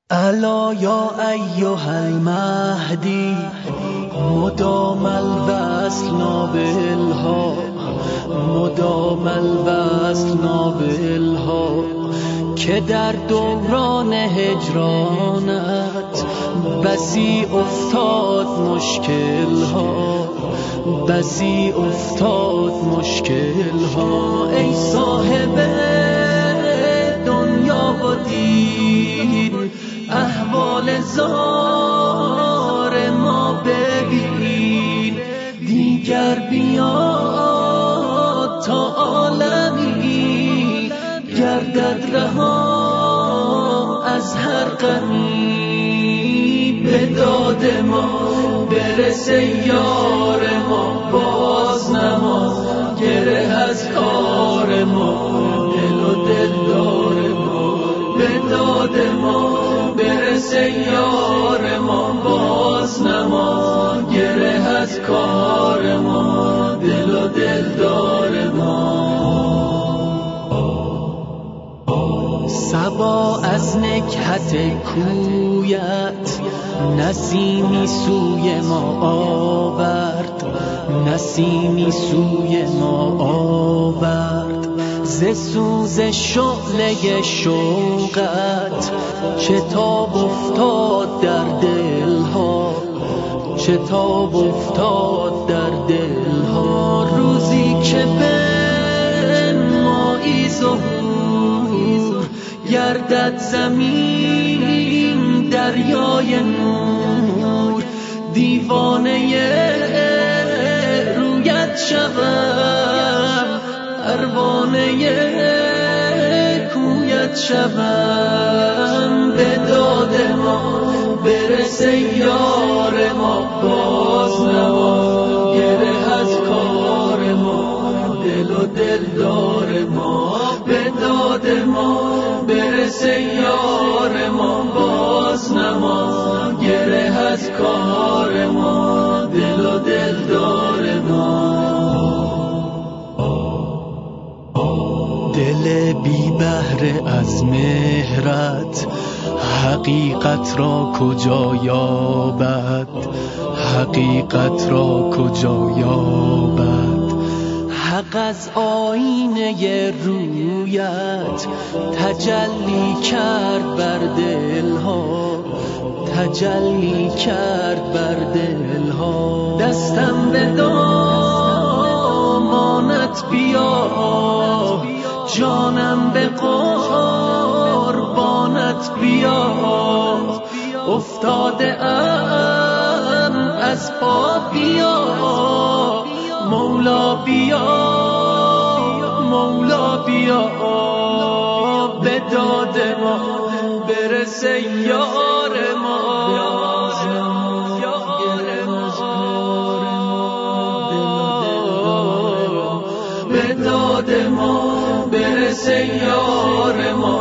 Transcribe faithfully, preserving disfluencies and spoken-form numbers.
الا یا ایها المهدی مدام الوصل نابلها مدام الوصل نابلها که در دوران هجرانت بسی افتاد مشکل ها بسی افتاد مشکل ها. ای صاحب دنیا و دین احوال زار ما ببین، دیگر بیاد تا عالمی گردد رها از هر غمی. به داد ما برسه یار ما، باز نما گره از کار ما، دل و دلدار ما. به داد ما برسه یار ما، باز نما گره از کار ما، دل و دلدار ما. صبا از نکهت کویت نسیمی سوی ما آورد، نسیمی سوی ما آورد. ز سوز شعله شوقت چه تاب افتاد در دلها، چه تاب افتاد در دلها. روزی که به مایی ظهور گردد زمین دریای نور، دیوانه رویت شوم، پروانه کویت شوم. به داد ما برسه یار ما، باز نما گره از کار ما، دل و دلدار ما. به داد ما برسه یار ما، باز نما گره از کار ما، دل و دلدار ما. دل بی بهره از مهرت حقیقت را کجا یابد، حقیقت را کجا یابد. حق از آینه رویت تجلی کرد بر دلها، تجلی کرد بر دلها. دستم به دامانت بیا، جانم به قربانت بیا. افتاده ام از پا بیا، مولا بیا، مولا بیا. به داد ما برسه یار ما، به داد ما برسه یار ما،